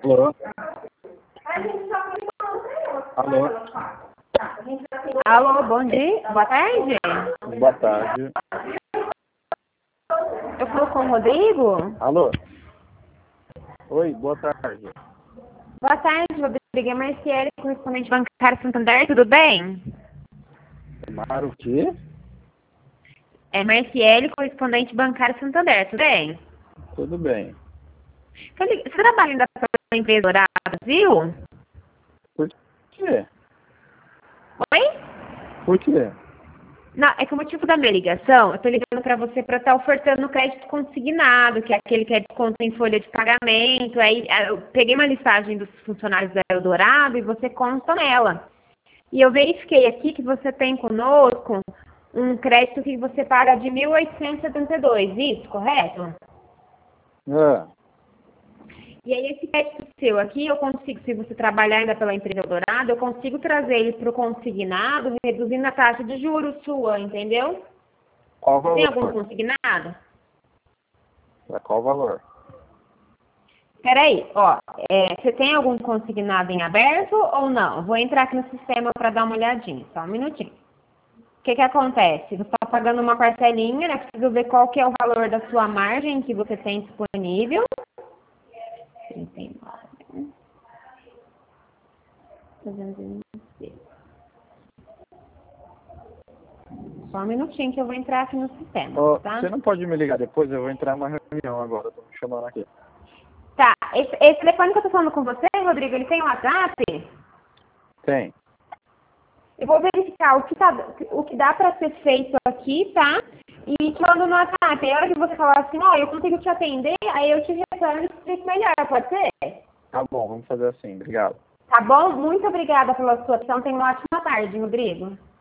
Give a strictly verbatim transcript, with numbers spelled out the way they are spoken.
Alô? Alô? Alô, bom dia. Boa tarde. Boa tarde. Eu falo com o Rodrigo. Alô? Oi, boa tarde. Boa tarde, Rodrigo. É Marciele, correspondente bancário Santander. Tudo bem? Mara, o quê? É Marciele, correspondente bancário Santander. Tudo bem? Tudo bem. Você trabalha ainda para a empresa Dourado Brasil? Por quê? Oi? Por quê? Não, é que o motivo da minha ligação, eu estou ligando para você para estar ofertando crédito consignado, que é aquele que é desconto em folha de pagamento. Aí eu peguei uma listagem dos funcionários da Eldorado e você conta nela. E eu verifiquei aqui que você tem conosco um crédito que você paga de mil oitocentos e setenta e dois, isso, correto? Ah, E aí esse crédito seu aqui, eu consigo, se você trabalhar ainda pela empresa Eldorado, eu consigo trazer ele para o consignado, reduzindo a taxa de juros sua, entendeu? qual o Tem algum valor? consignado? É, qual o valor? Peraí, ó, é, você tem algum consignado em aberto ou não? Vou entrar aqui no sistema para dar uma olhadinha, só um minutinho. O que que acontece? Você está pagando uma parcelinha, né? Preciso ver qual que é o valor da sua margem que você tem disponível. trinta e nove. trezentos e vinte e seis. Só um minutinho que eu vou entrar aqui no sistema, Ô, tá? você não pode me ligar depois? Eu vou entrar numa reunião agora. Tô me chamando aqui. Tá, esse, esse telefone que eu tô falando com você, Rodrigo, ele tem um WhatsApp? Tem. Eu vou verificar o que, tá, o que dá pra ser feito aqui, tá? E te mando no WhatsApp. Aí a hora que você falar assim, ó, eu consigo te atender, aí eu te retorno e te explico melhor, pode ser? Tá bom, vamos fazer assim. Obrigado. Tá bom? Muito obrigada pela sua atenção. Tenha uma ótima tarde, Rodrigo.